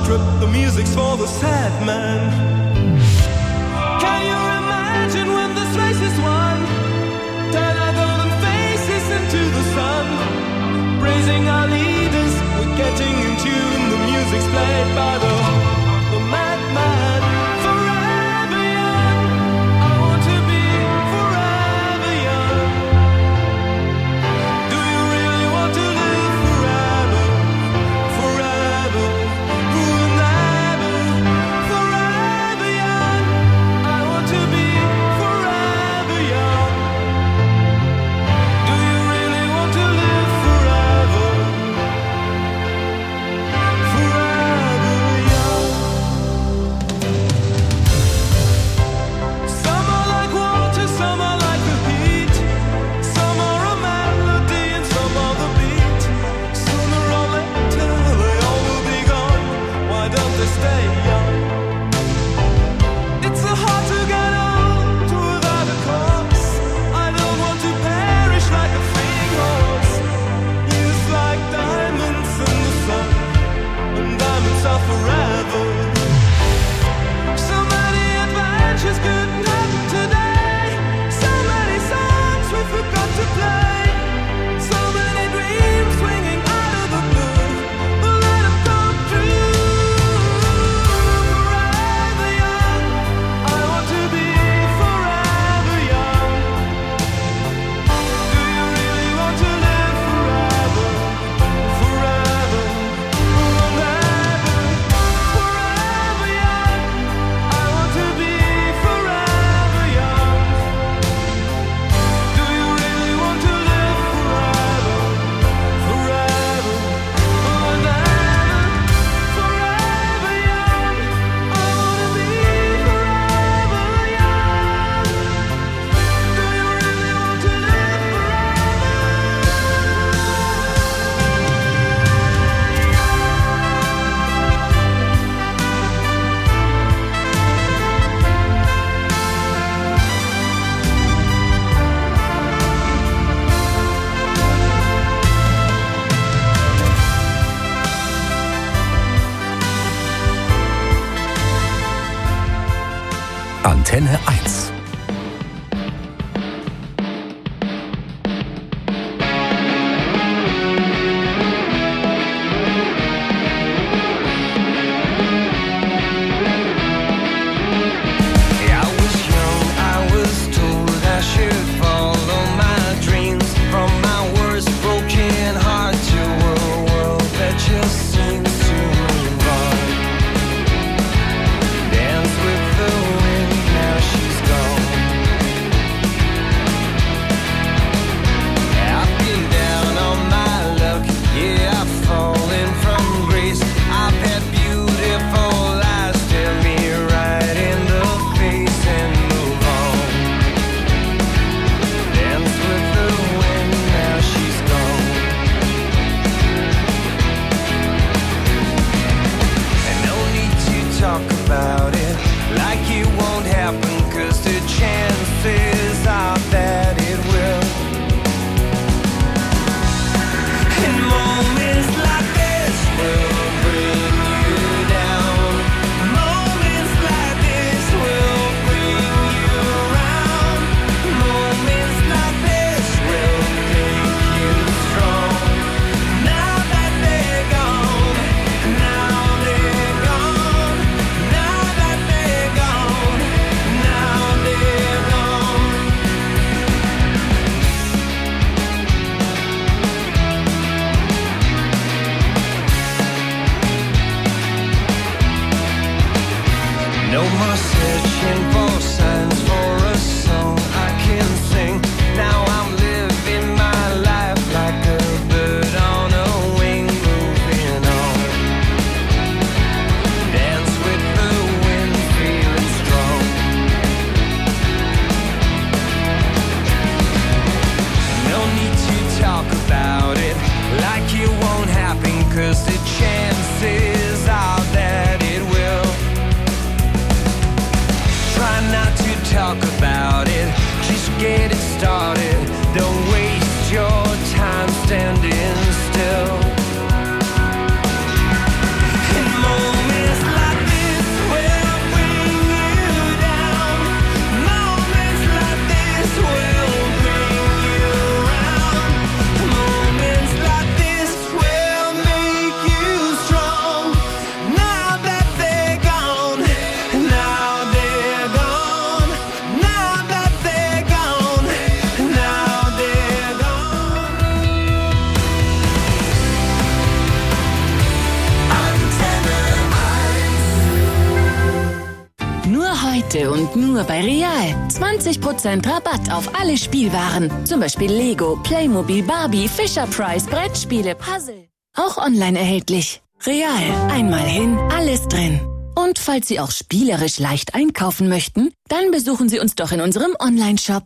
trip, the music's for the sad man. Can you imagine when this race is won? Turn our golden faces into the sun, praising our leaders, we're getting in tune. The music's played by the madman. Forever young, I want to be forever young. Do you really want to live forever? Forever, forever, forever young. I want to be forever young. Do you really want to live forever? Forever young. Some are like water, some are like the heat. Some are a melody and some are the beat. Sooner or later they all will be gone. Why don't they stay young? It's so hard to get old without a cause. I don't want to perish like a fleeing horse. Youth like diamonds in the sun, and diamonds are forever. So many adventures couldn't happen today. So many songs we forgot to play. So many dreams swinging out of the blue. But let them come true. Forever young, I want to be forever young. Do you really want to live forever? Forever, forever, forever young. I want to be forever young. Do you really want to live forever? Forever, forever, forever young. I want to be forever young. Do you really want to live Antenne 1. I was young, I was told I should follow my dreams. From my worst broken heart to a world that just seems to move on. Dance with the wind, now she's gone. I've been down on my luck, yeah, I've fallen from grace. I've had beautiful eyes stare me right in the face and move on. Dance with the wind, now she's gone. And no need to talk about it like it won't happen, 'cause the chances are that it will. And moments like this will bring you down. Moments like this will bring you around. Moments like this will make you strong. Now that they're gone, now they're gone. Now that they're gone, now they're gone. No more searching for signs for a song I can sing. Now I'm living my life like a bird on a wing, moving on. Dance with the wind, feeling strong. No need to talk about it like it won't happen, 'cause the chances are that it will. Try not to talk about it, just get it started. Don't waste your time standing still. In moments Heute und nur bei Real. 20% Rabatt auf alle Spielwaren. Zum Beispiel Lego, Playmobil, Barbie, Fisher-Price, Brettspiele, Puzzle. Auch online erhältlich. Real. Einmal hin, alles drin. Und falls Sie auch spielerisch leicht einkaufen möchten, dann besuchen Sie uns doch in unserem Online-Shop.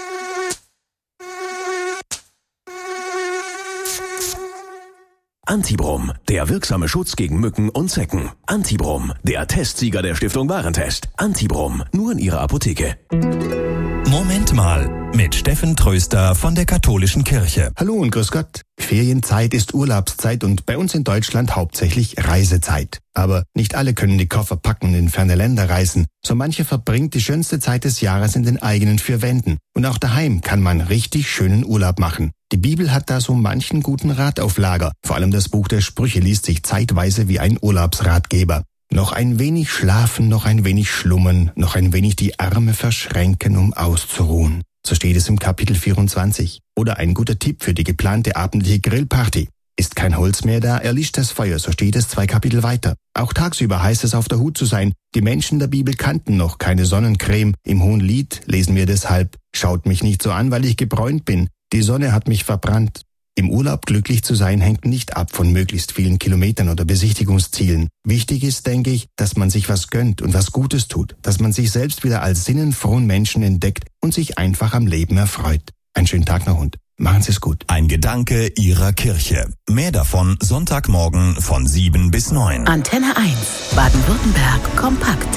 Antibrum, der wirksame Schutz gegen Mücken und Zecken. Antibrum, der Testsieger der Stiftung Warentest. Antibrum, nur in Ihrer Apotheke. Moment mal, mit Steffen Tröster von der Katholischen Kirche. Hallo und grüß Gott. Ferienzeit ist Urlaubszeit und bei uns in Deutschland hauptsächlich Reisezeit. Aber nicht alle können die Koffer packen und in ferne Länder reisen. So mancher verbringt die schönste Zeit des Jahres in den eigenen vier Wänden. Und auch daheim kann man richtig schönen Urlaub machen. Die Bibel hat da so manchen guten Rat auf Lager. Vor allem das Buch der Sprüche liest sich zeitweise wie ein Urlaubsratgeber. Noch ein wenig schlafen, noch ein wenig schlummern, noch ein wenig die Arme verschränken, um auszuruhen. So steht es im Kapitel 24. Oder ein guter Tipp für die geplante abendliche Grillparty. Ist kein Holz mehr da, erlischt das Feuer, so steht es 2 Kapitel weiter. Auch tagsüber heißt es auf der Hut zu sein. Die Menschen der Bibel kannten noch keine Sonnencreme. Im Hohenlied lesen wir deshalb: Schaut mich nicht so an, weil ich gebräunt bin. Die Sonne hat mich verbrannt. Im Urlaub glücklich zu sein hängt nicht ab von möglichst vielen Kilometern oder Besichtigungszielen. Wichtig ist, denke ich, dass man sich was gönnt und was Gutes tut, dass man sich selbst wieder als sinnenfrohen Menschen entdeckt und sich einfach am Leben erfreut. Einen schönen Tag noch und machen Sie es gut. Ein Gedanke Ihrer Kirche. Mehr davon Sonntagmorgen von 7 bis 9. Antenne 1, Baden-Württemberg kompakt.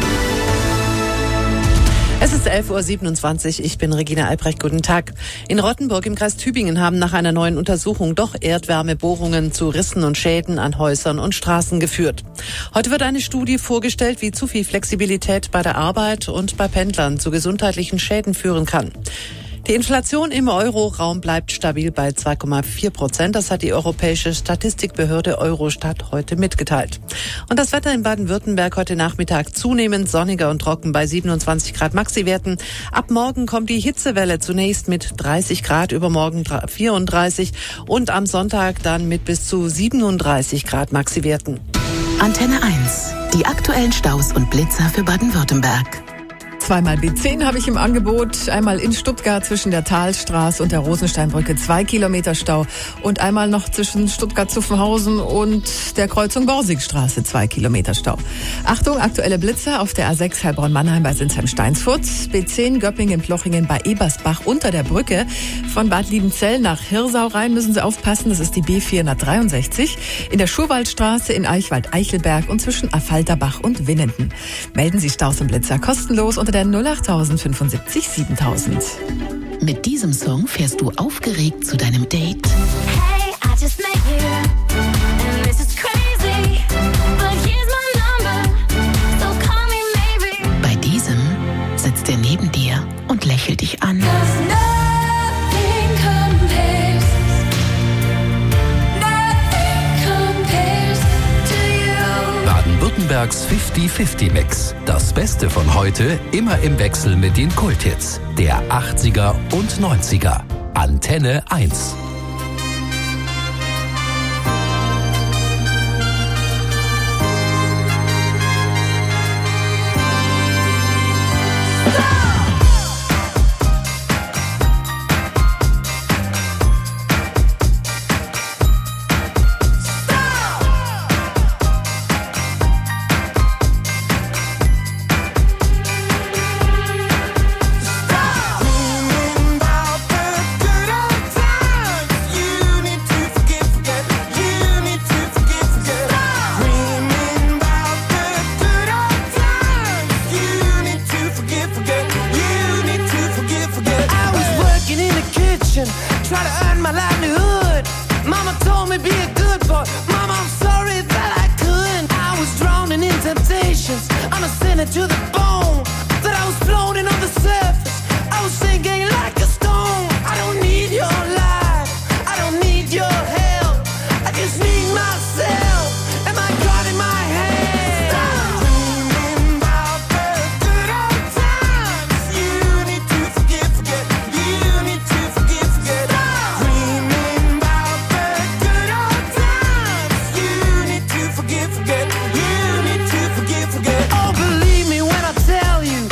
Es ist 11.27 Uhr. Ich bin Regina Albrecht. Guten Tag. In Rottenburg im Kreis Tübingen haben nach einer neuen Untersuchung doch Erdwärmebohrungen zu Rissen und Schäden an Häusern und Straßen geführt. Heute wird eine Studie vorgestellt, wie zu viel Flexibilität bei der Arbeit und bei Pendlern zu gesundheitlichen Schäden führen kann. Die Inflation im Euro-Raum bleibt stabil bei 2,4%. Das hat die europäische Statistikbehörde Eurostat heute mitgeteilt. Und das Wetter in Baden-Württemberg heute Nachmittag zunehmend sonniger und trocken bei 27 Grad Maxiwerten. Ab morgen kommt die Hitzewelle zunächst mit 30 Grad, übermorgen 34 und am Sonntag dann mit bis zu 37 Grad Maxiwerten. Antenne 1, die aktuellen Staus und Blitzer für Baden-Württemberg. Zweimal B10 habe ich im Angebot. Einmal in Stuttgart zwischen der Talstraße und der Rosensteinbrücke 2 Kilometer Stau. Und einmal noch zwischen Stuttgart-Zuffenhausen und der Kreuzung Borsigstraße 2 Kilometer Stau. Achtung, aktuelle Blitzer auf der A6 Heilbronn-Mannheim bei Sinsheim-Steinsfurt. B10 Göppingen-Plochingen bei Ebersbach unter der Brücke. Von Bad Liebenzell nach Hirsau rein müssen Sie aufpassen. Das ist die B463. In der Schurwaldstraße in Eichwald-Eichelberg und zwischen Affalterbach und Winnenden. Melden Sie Staus und Blitzer kostenlos unter der 08000 75 7000. Mit diesem Song fährst du aufgeregt zu deinem Date. Hey, I just met you, and this is crazy, but here's my number, so call me maybe. Bei diesem sitzt er neben dir und lächelt dich an. Nothing compares to you. Baden-Württembergs 50-50-Mix. Das Beste von heute immer im Wechsel mit den Kulthits der 80er und 90er. Antenne 1. Try to earn my livelihood. Mama told me be a good boy. Mama, I'm sorry that I couldn't. I was drowning in temptations. I'm a sinner to the bone. That I was floating on the surface. I was sinking like a stone. I don't need your life. I don't need your help. I just need myself and my God in my hand. Stop dreaming about the good old times. You need to forget. You need to forget. Dreaming about the good old times. You need to forget. You need to forget. Oh, believe me when I tell you,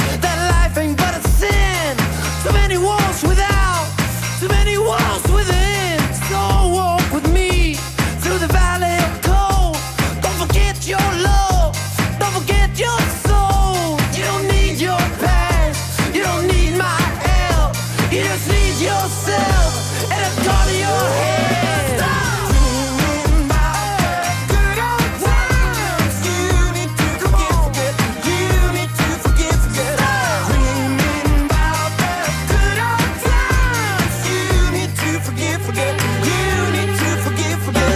yourself and a gun to your head. Dreaming about good old times. You need to forget. You need to forget. Dreaming about the good old times. You need to forget. You need to forget.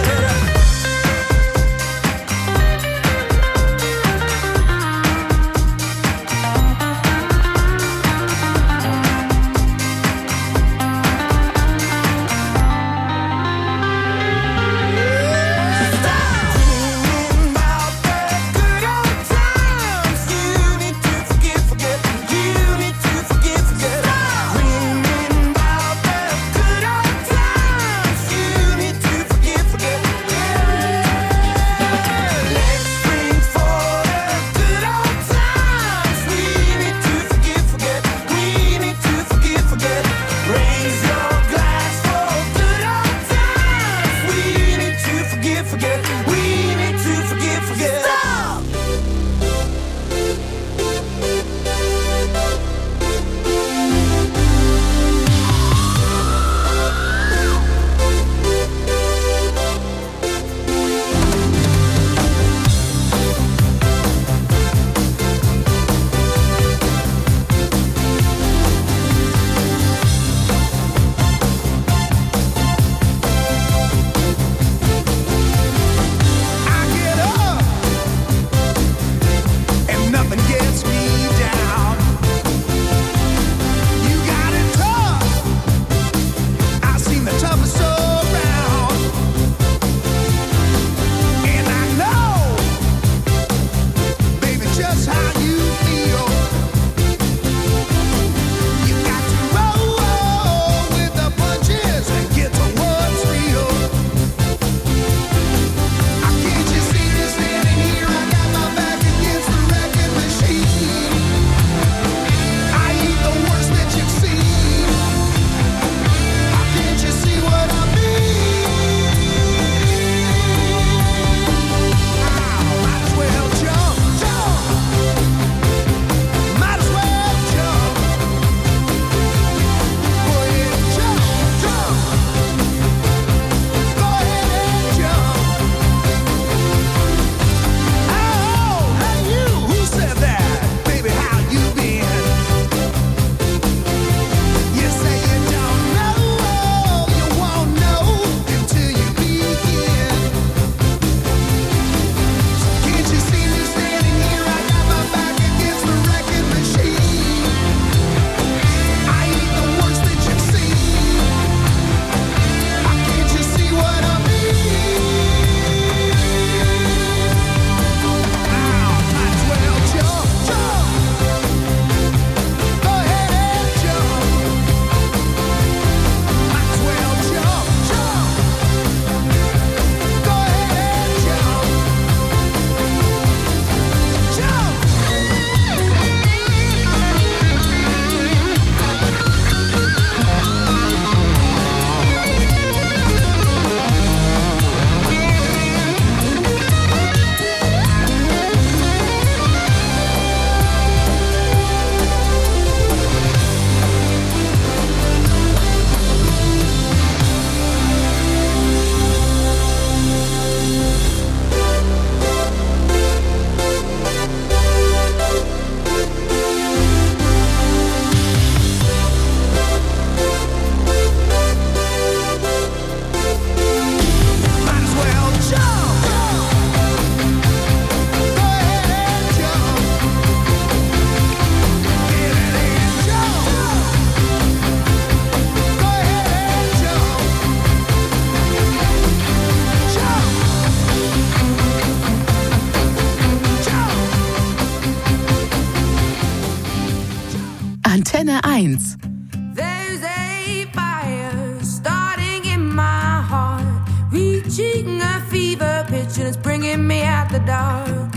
Antenne 1. There's a fire starting in my heart, reaching a fever pitch and it's bringing me out the dark.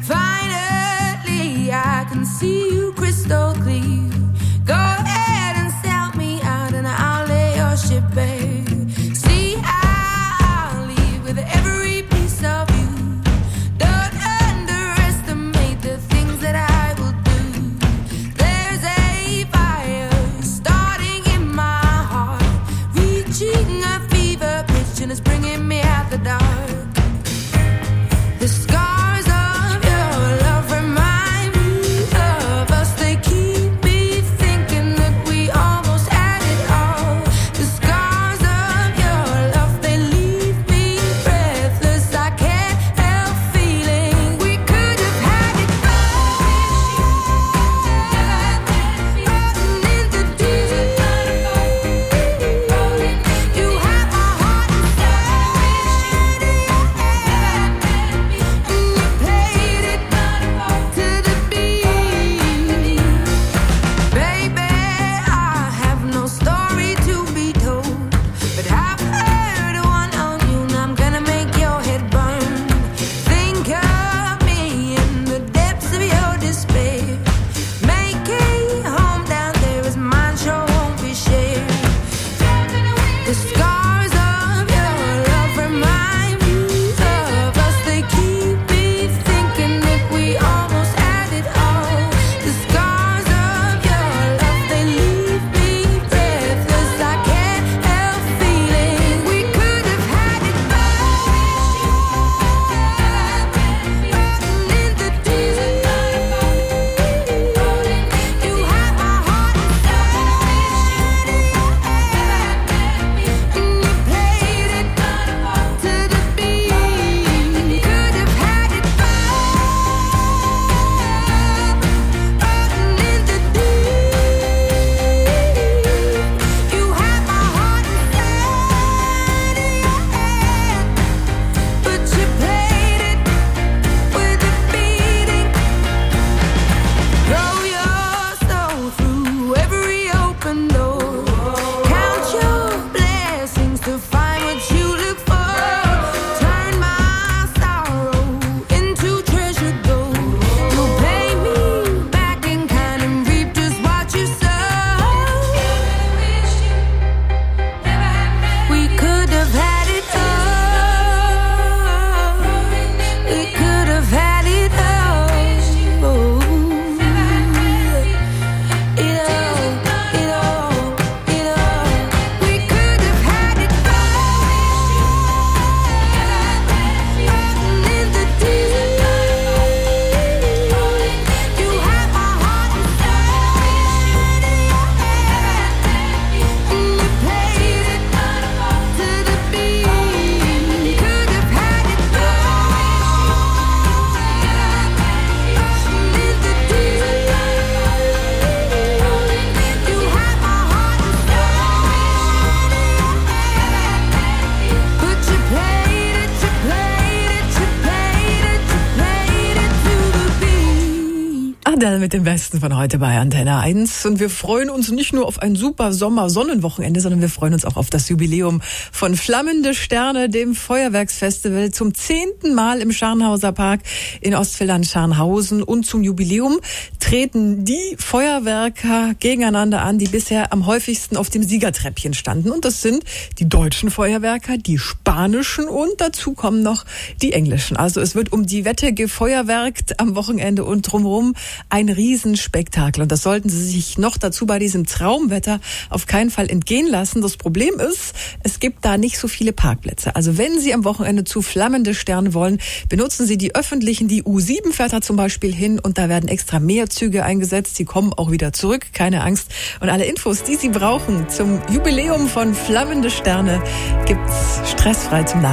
Finally, I can see you crystal clear. Go ahead and sell me out and I'll lay your ship bare. See, I'll leave with every piece of you. Don't underestimate the things that I will do. There's a fire starting in my heart. Stadtteil mit dem Besten von heute bei Antenne 1. Und wir freuen uns nicht nur auf ein super Sommer-Sonnenwochenende, sondern wir freuen uns auch auf das Jubiläum von Flammende Sterne, dem Feuerwerksfestival, zum 10. Mal im Scharnhauser Park in Ostfildern-Scharnhausen. Und zum Jubiläum treten die Feuerwerker gegeneinander an, die bisher am häufigsten auf dem Siegertreppchen standen. Und das sind die deutschen Feuerwerker, die spanischen und dazu kommen noch die englischen. Also es wird um die Wette gefeuerwerkt am Wochenende und drumherum ein Riesenspektakel. Und das sollten Sie sich noch dazu bei diesem Traumwetter auf keinen Fall entgehen lassen. Das Problem ist, es gibt da nicht so viele Parkplätze. Also wenn Sie am Wochenende zu Flammende Sterne wollen, benutzen Sie die öffentlichen. Die U7 fährt da zum Beispiel hin und da werden extra mehr Züge eingesetzt. Sie kommen auch wieder zurück, keine Angst. Und alle Infos, die Sie brauchen zum Jubiläum von Flammende Sterne, gibt's stressfrei zum Nachlesen